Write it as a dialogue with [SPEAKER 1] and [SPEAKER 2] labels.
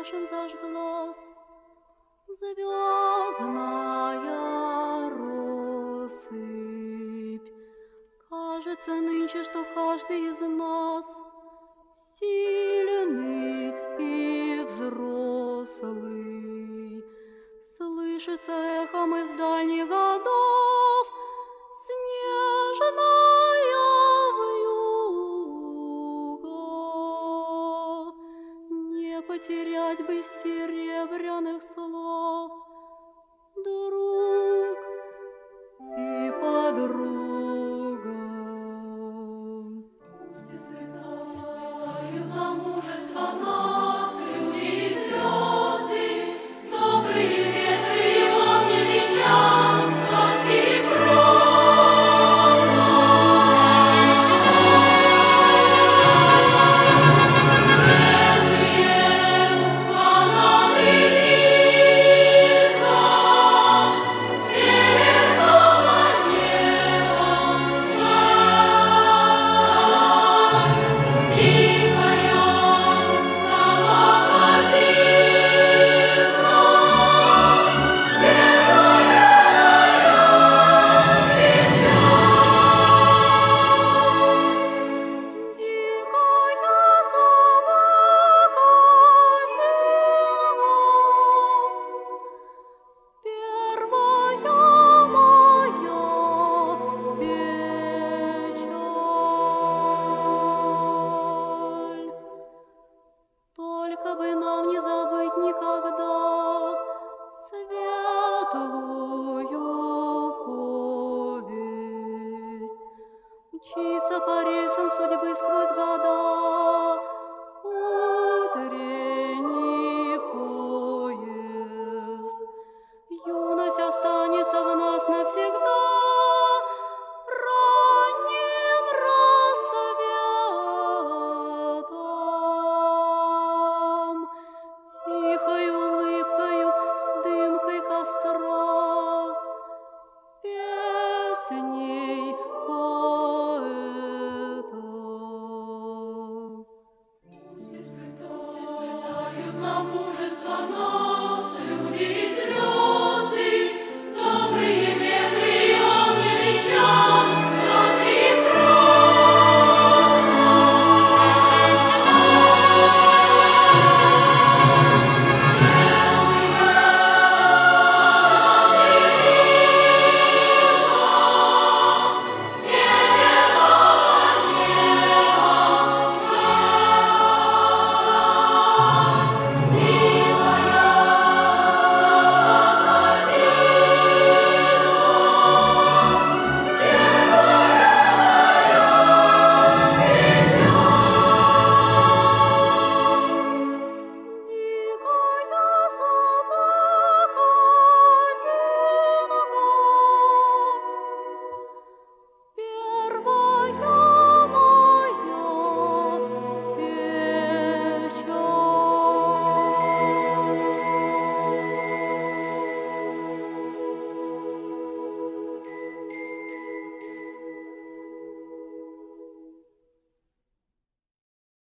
[SPEAKER 1] нашим зажглась звездная россыпь. Кажется нынче, что каждый из нас сильный и взрослый. Слышится эхом из дальних годов снежная вьюга. Не потерять бы серебряных слов друг и подруга. Сплетают на мужество нас люди и звезды, добрые ветры и огненный час, сказки и проза. Белые каналы Рика, северного неба встань. Тихая Салаватинка, первая печаль. Дикая Салаватинка, первая моя печаль. Только бы нам не забыть никогда светлую повесть, мчиться по рельсам судьбы сквозь года.